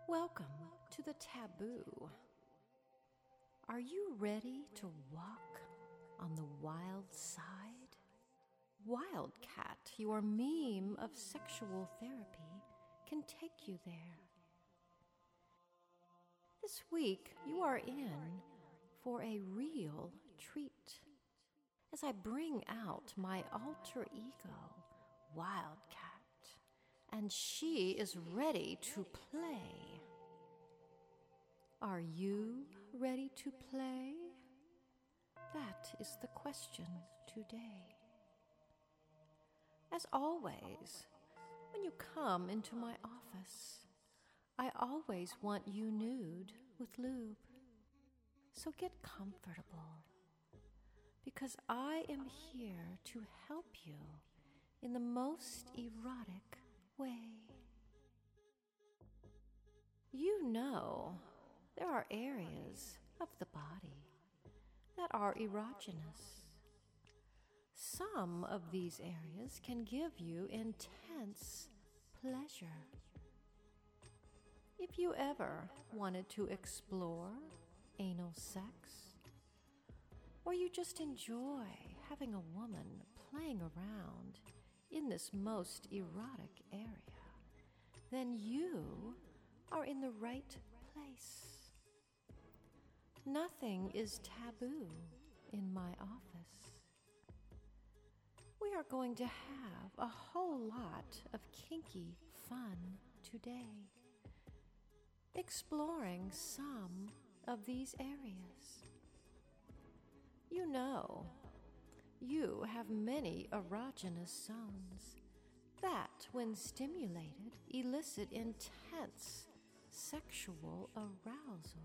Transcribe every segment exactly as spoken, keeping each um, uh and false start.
Welcome to the taboo. Are you ready to walk on the wild side? Wildcat, your meme of sexual therapy, can take you there. This week you are in for a real treat as I bring out my alter ego, Wildcat, and she is ready to play. Are you ready to play? That is the question today. As always, when you come into my office, I always want you nude with lube. So get comfortable, because I am here to help you in the most erotic way. You know, there are areas of the body that are erogenous. Some of these areas can give you intense pleasure. If you ever wanted to explore anal sex, or you just enjoy having a woman playing around in this most erotic area, then you are in the right place. Nothing is taboo in my office. We are going to have a whole lot of kinky fun today, exploring some of these areas. You know, you have many erogenous zones that, when stimulated, elicit intense sexual arousal.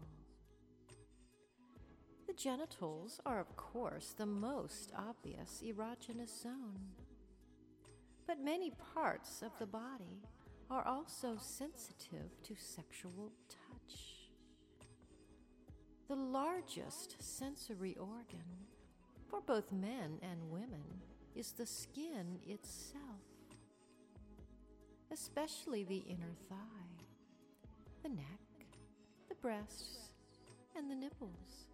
The genitals are, of course, the most obvious erogenous zone, but many parts of the body are also sensitive to sexual touch. The largest sensory organ for both men and women is the skin itself, especially the inner thigh, the neck, the breasts, and the nipples,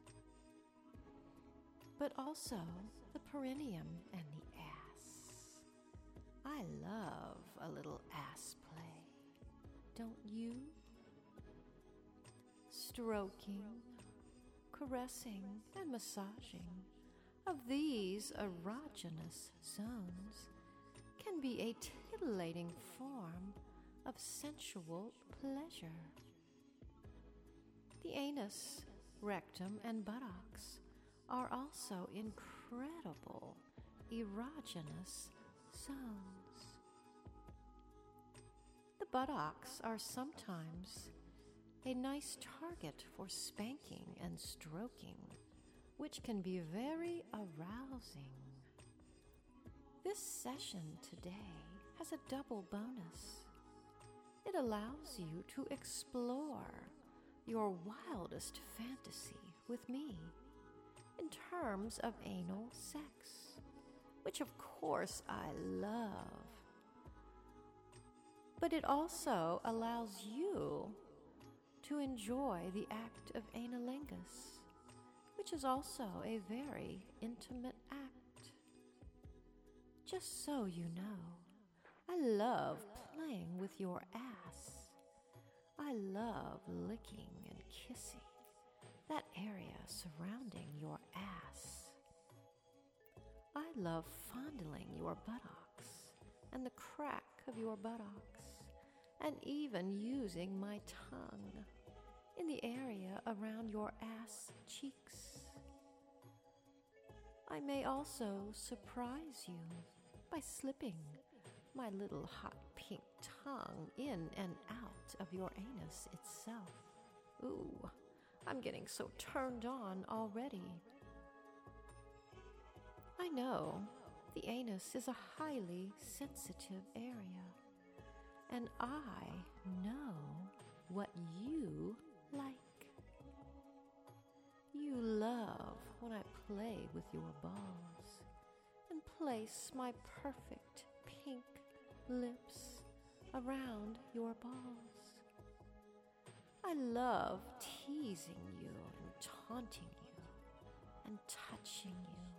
but also the perineum and the ass. I love a little ass play, don't you? Stroking, caressing, and massaging of these erogenous zones can be a titillating form of sensual pleasure. The anus, rectum, and buttocks are also incredible erogenous zones. The buttocks are sometimes a nice target for spanking and stroking, which can be very arousing. This session today has a double bonus. It allows you to explore your wildest fantasy with me in terms of anal sex, which of course I love. But it also allows you to enjoy the act of analingus, which is also a very intimate act. Just so you know, I love playing with your ass. I love licking and kissing that area surrounding your ass. I love fondling your buttocks and the crack of your buttocks, and even using my tongue in the area around your ass cheeks. I may also surprise you by slipping my little hot pink tongue in and out of your anus itself. Ooh, I'm getting so turned on already. I know the anus is a highly sensitive area, and I know what you like. You love when I play with your balls and place my perfect pink lips around your balls. I love teasing you and taunting you and touching you.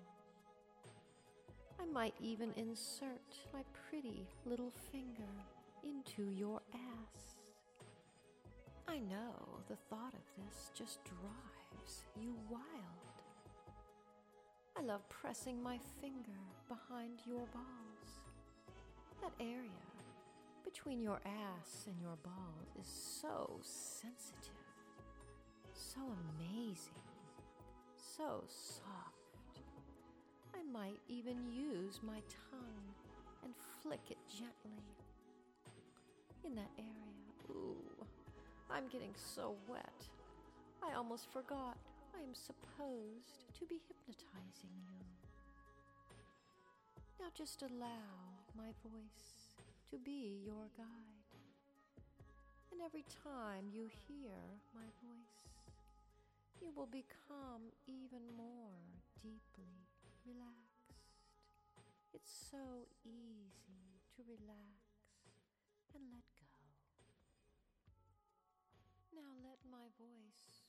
I might even insert my pretty little finger into your ass. I know the thought of this just drives you wild. I love pressing my finger behind your balls. That area between your ass and your balls is so sensitive, so amazing, so soft. I might even use my tongue and flick it gently in that area. Ooh, I'm getting so wet. I almost forgot I am supposed to be hypnotizing you. Now just allow my voice to be your guide. And every time you hear my voice, you will become even more deeply relaxed. It's so easy to relax and let go. Now let my voice